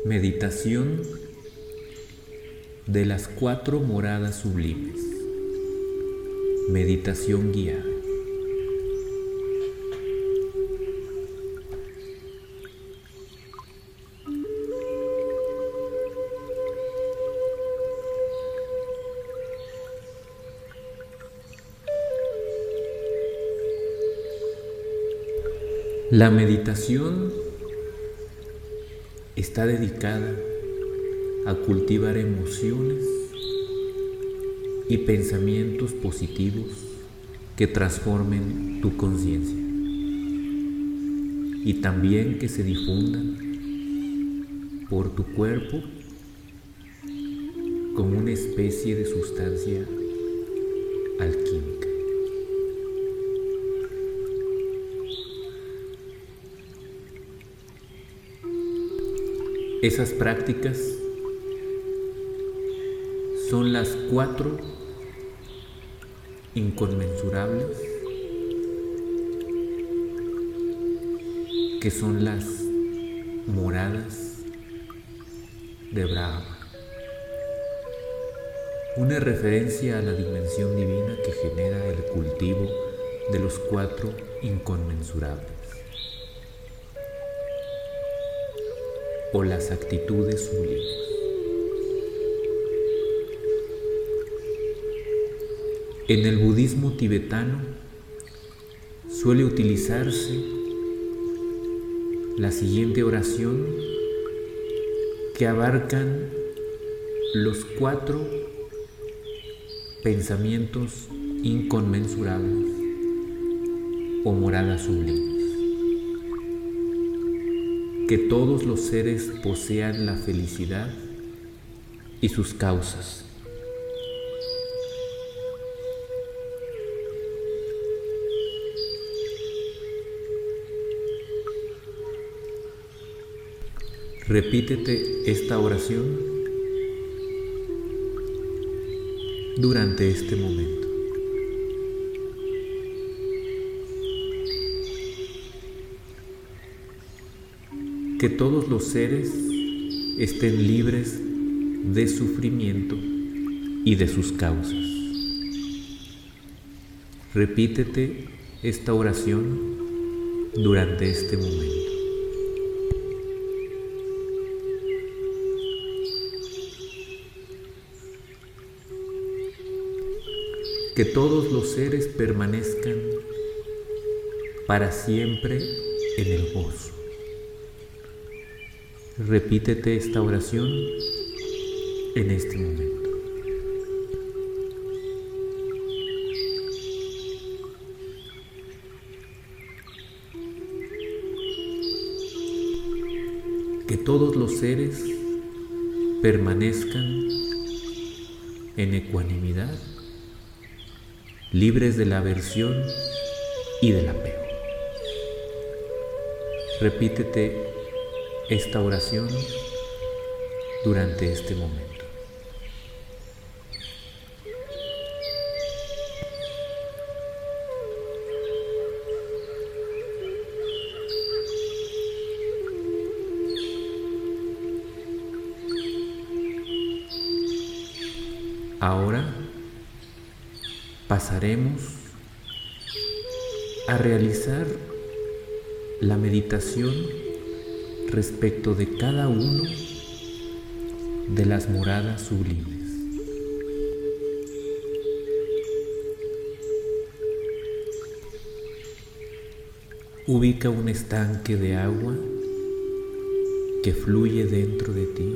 Meditación de las 4 moradas sublimes. Meditación guiada. La meditación está dedicada a cultivar emociones y pensamientos positivos que transformen tu conciencia y también que se difundan por tu cuerpo como una especie de sustancia alquímica. Esas prácticas son las 4 inconmensurables, que son las moradas de Brahma, una referencia a la dimensión divina que genera el cultivo de los 4 inconmensurables, o las actitudes sublimes. En el budismo tibetano suele utilizarse la siguiente oración que abarcan los 4 pensamientos inconmensurables o moradas sublimes. Que todos los seres posean la felicidad y sus causas. Repítete esta oración durante este momento. Que todos los seres estén libres de sufrimiento y de sus causas. Repítete esta oración durante este momento. Que todos los seres permanezcan para siempre en el gozo. Repítete esta oración en este momento. Que todos los seres permanezcan en ecuanimidad, libres de la aversión y del apego. Repítete esta oración durante este momento. Ahora pasaremos a realizar la meditación respecto de cada uno de las moradas sublimes. Ubica un estanque de agua que fluye dentro de ti.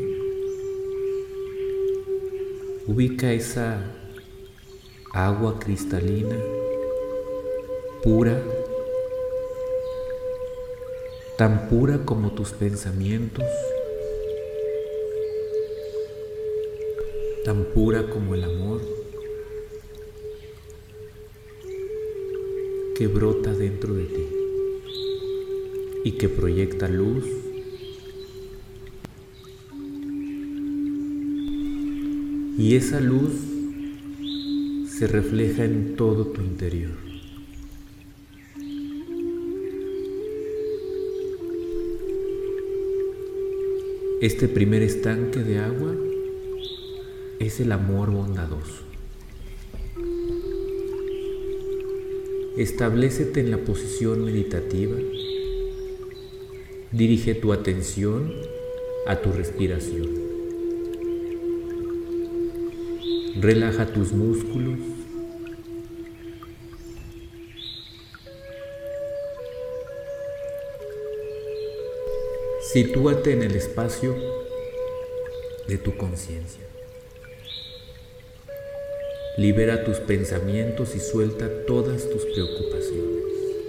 Ubica esa agua cristalina, pura, tan pura como tus pensamientos, tan pura como el amor que brota dentro de ti y que proyecta luz y esa luz se refleja en todo tu interior. Este primer estanque de agua es el amor bondadoso. Establécete en la posición meditativa. Dirige tu atención a tu respiración. Relaja tus músculos. Sitúate en el espacio de tu conciencia. Libera tus pensamientos y suelta todas tus preocupaciones.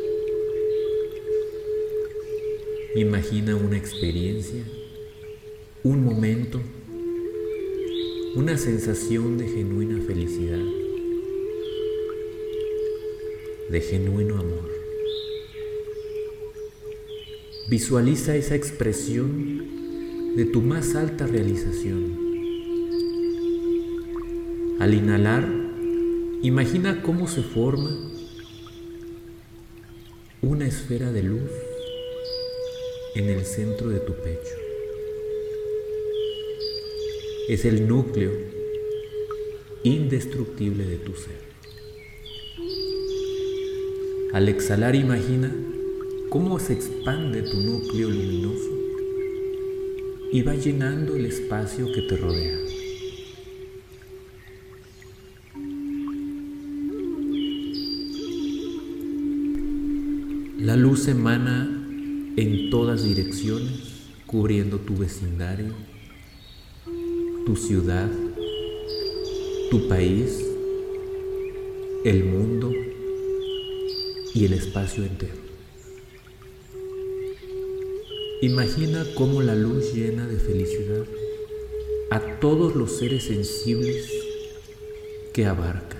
Imagina una experiencia, un momento, una sensación de genuina felicidad, de genuino amor. Visualiza esa expresión de tu más alta realización. Al inhalar, imagina cómo se forma una esfera de luz en el centro de tu pecho. Es el núcleo indestructible de tu ser. Al exhalar, imagina cómo se expande tu núcleo luminoso y va llenando el espacio que te rodea. La luz emana en todas direcciones, cubriendo tu vecindario, tu ciudad, tu país, el mundo y el espacio entero. Imagina cómo la luz llena de felicidad a todos los seres sensibles que abarca.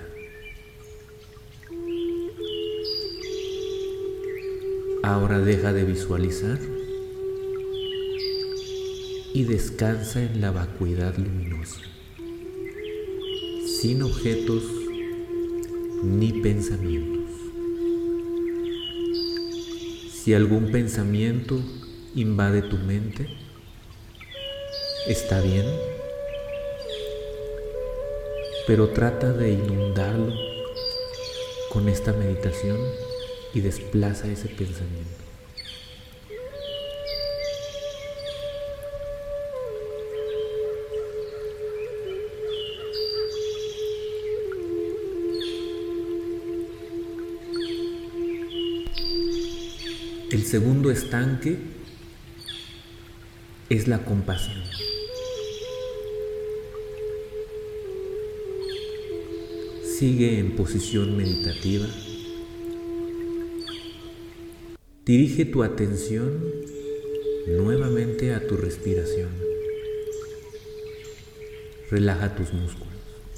Ahora deja de visualizar y descansa en la vacuidad luminosa, sin objetos ni pensamientos. Si algún pensamiento invade tu mente, está bien, pero trata de inundarlo con esta meditación y desplaza ese pensamiento. El segundo estanque es la compasión. Sigue en posición meditativa. Dirige tu atención nuevamente a tu respiración. Relaja tus músculos.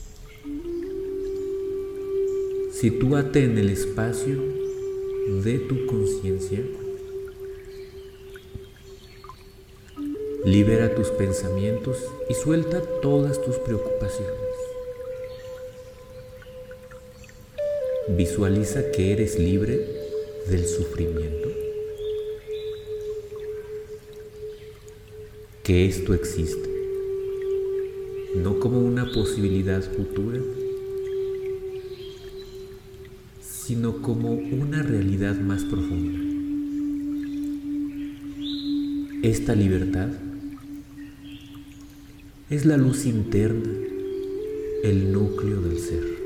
Sitúate en el espacio de tu conciencia. Libera tus pensamientos y suelta todas tus preocupaciones. Visualiza que eres libre del sufrimiento, que esto existe, no como una posibilidad futura, sino como una realidad más profunda. Esta libertad es la luz interna, el núcleo del ser.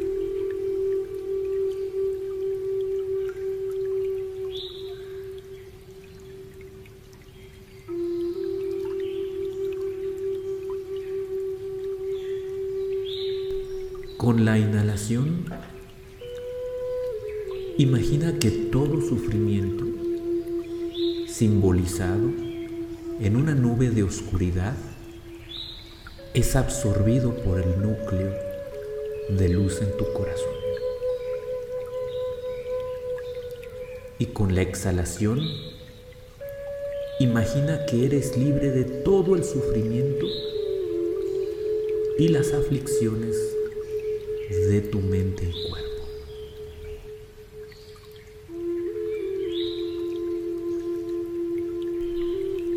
Con la inhalación, imagina que todo sufrimiento, simbolizado en una nube de oscuridad, es absorbido por el núcleo de luz en tu corazón. Y con la exhalación, imagina que eres libre de todo el sufrimiento y las aflicciones de tu mente y cuerpo.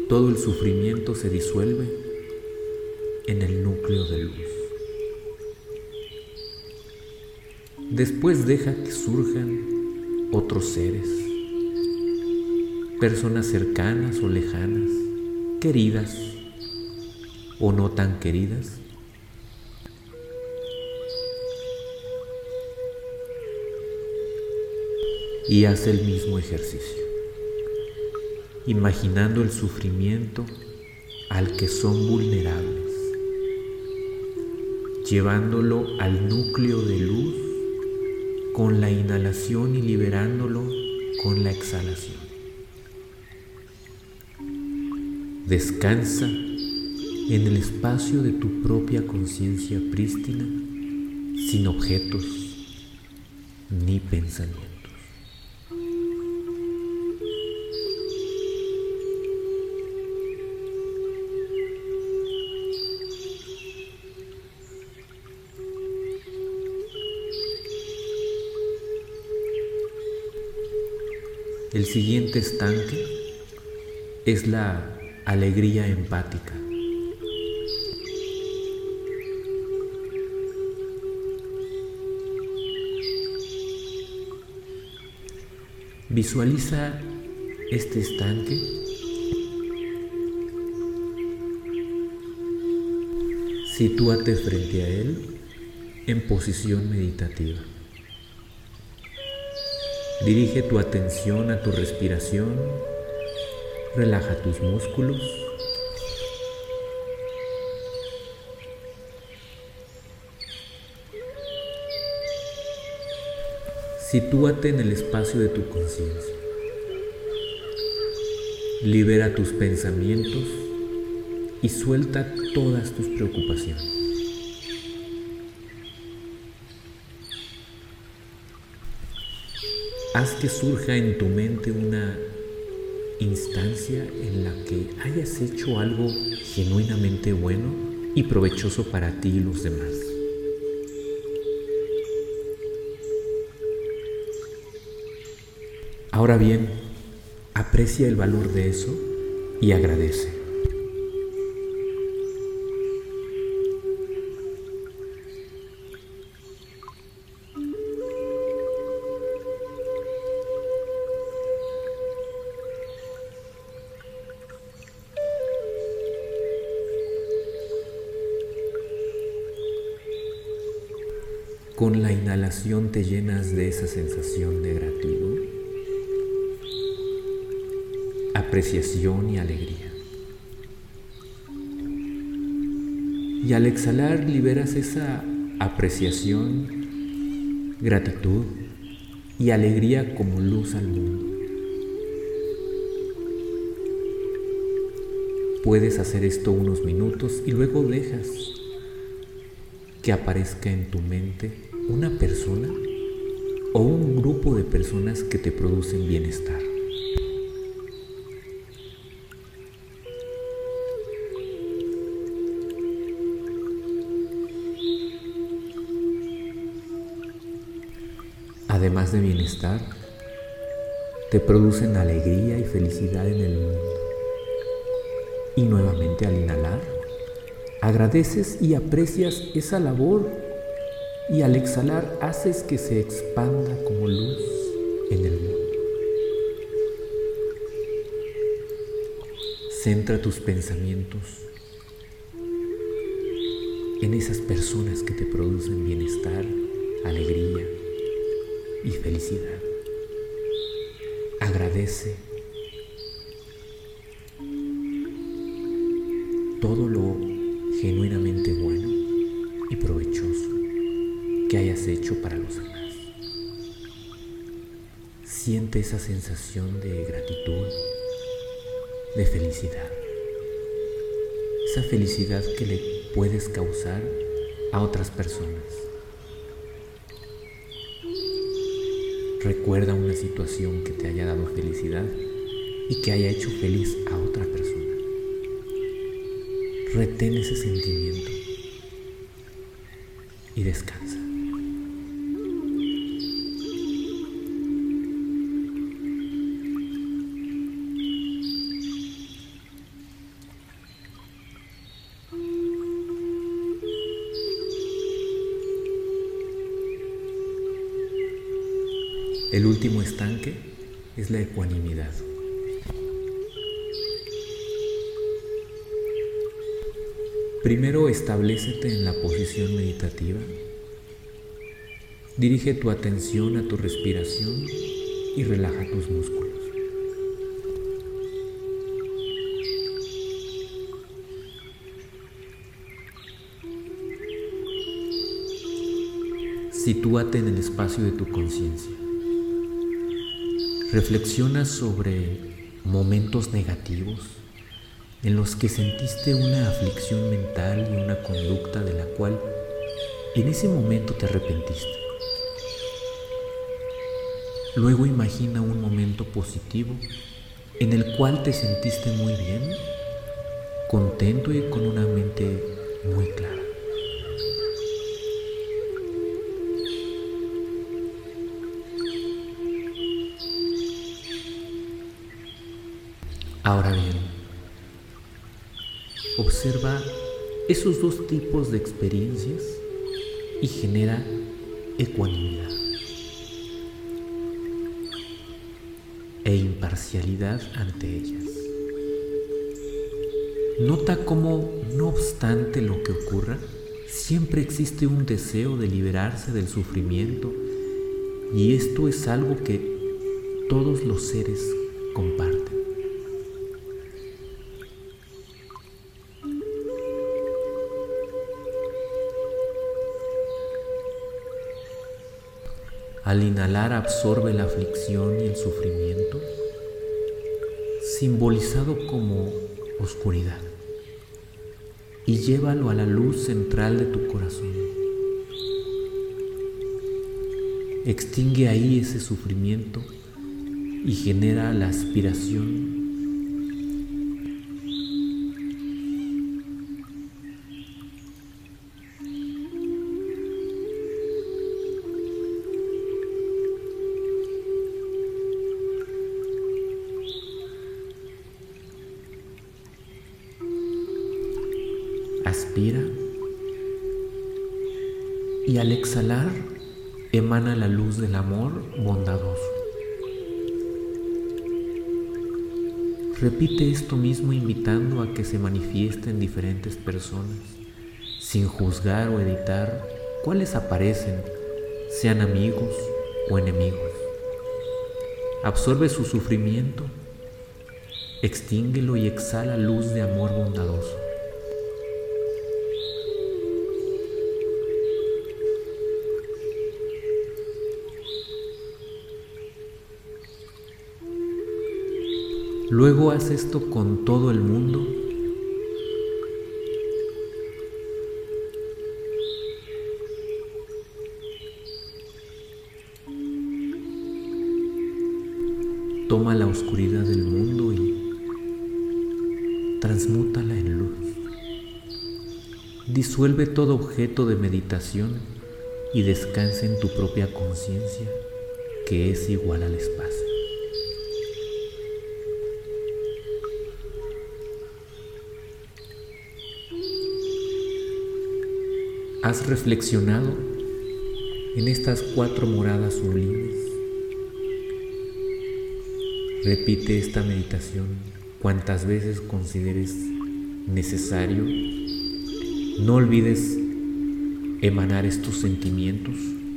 todo el sufrimiento se disuelve en el núcleo de luz. Después deja que surjan otros seres, personas cercanas o lejanas, queridas o no tan queridas, y haz el mismo ejercicio, imaginando el sufrimiento al que son vulnerables, llevándolo al núcleo de luz con la inhalación y liberándolo con la exhalación. Descansa en el espacio de tu propia conciencia prístina, sin objetos ni pensamientos. El siguiente estanque es la alegría empática. Visualiza este estanque sitúate frente a él en posición meditativa. Dirige tu atención a tu respiración, relaja tus músculos. Sitúate en el espacio de tu conciencia. Libera tus pensamientos y suelta todas tus preocupaciones. Haz que surja en tu mente una instancia en la que hayas hecho algo genuinamente bueno y provechoso para ti y los demás. Ahora bien, aprecia el valor de eso y agradece. Con la inhalación te llenas de esa sensación de gratitud, apreciación y alegría. Y al exhalar liberas esa apreciación, gratitud y alegría como luz al mundo. Puedes hacer esto unos minutos y luego dejas que aparezca en tu mente una persona o un grupo de personas que te producen bienestar. Además de bienestar, te producen alegría y felicidad en el mundo. Y nuevamente al inhalar, agradeces y aprecias esa labor y al exhalar haces que se expanda como luz en el mundo. Centra tus pensamientos en esas personas que te producen bienestar, alegría y felicidad. Agradece todo lo genuinamente bueno y provechoso que hayas hecho para los demás. Siente esa sensación de gratitud, de felicidad. Esa felicidad que le puedes causar a otras personas. Recuerda una situación que te haya dado felicidad y que haya hecho feliz a otra persona. Retén ese sentimiento y descansa. El último estanque es la ecuanimidad. Primero establécete en la posición meditativa. Dirige tu atención a tu respiración y relaja tus músculos. Sitúate en el espacio de tu conciencia. Reflexiona sobre momentos negativos en los que sentiste una aflicción mental y una conducta de la cual en ese momento te arrepentiste. Luego imagina un momento positivo en el cual te sentiste muy bien, contento y con una mente muy clara. Ahora bien, observa esos dos tipos de experiencias y genera ecuanimidad e imparcialidad ante ellas. Nota cómo, no obstante lo que ocurra, siempre existe un deseo de liberarse del sufrimiento, y esto es algo que todos los seres comparten. Al inhalar absorbe la aflicción y el sufrimiento, simbolizado como oscuridad, y llévalo a la luz central de tu corazón. Extingue ahí ese sufrimiento y genera la aspiración Aspira y al exhalar emana la luz del amor bondadoso. Repite esto mismo invitando a que se manifieste en diferentes personas, sin juzgar o editar cuáles aparecen, sean amigos o enemigos. Absorbe su sufrimiento, extínguelo y exhala luz de amor bondadoso. Luego haz esto con todo el mundo toma la oscuridad del mundo y transmútala en luz. Disuelve todo objeto de meditación y descansa en tu propia conciencia, que es igual al espacio. ¿Has reflexionado en estas 4 moradas sublimes? Repite esta meditación cuantas veces consideres necesario. No olvides emanar estos sentimientos.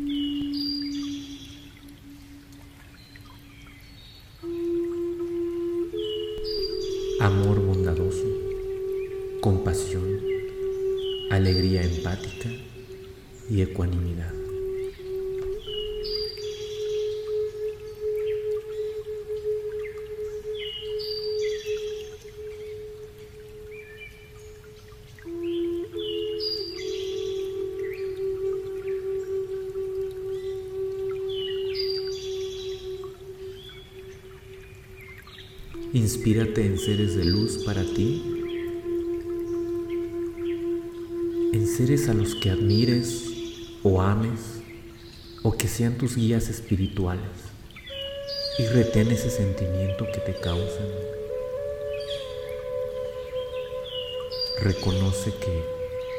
Amor bondadoso, compasión, alegría empática y ecuanimidad. Inspírate en seres de luz para ti, en seres a los que admires o ames o que sean tus guías espirituales, y retén ese sentimiento que te causan. Reconoce que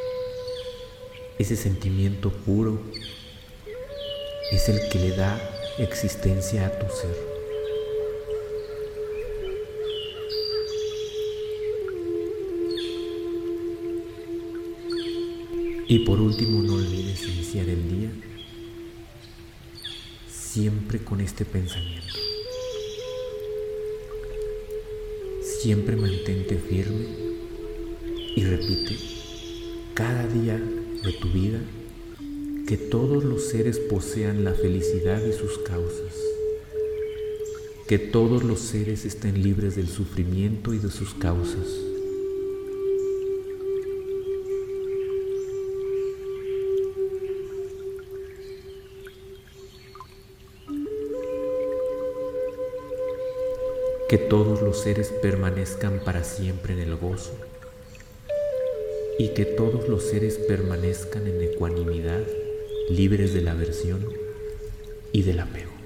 ese sentimiento puro es el que le da existencia a tu ser. Y por último, no olvides iniciar el día siempre con este pensamiento. Siempre mantente firme y repite cada día de tu vida que todos los seres posean la felicidad y sus causas, que todos los seres estén libres del sufrimiento y de sus causas. Que todos los seres permanezcan para siempre en el gozo y que todos los seres permanezcan en ecuanimidad, libres de la aversión y del apego.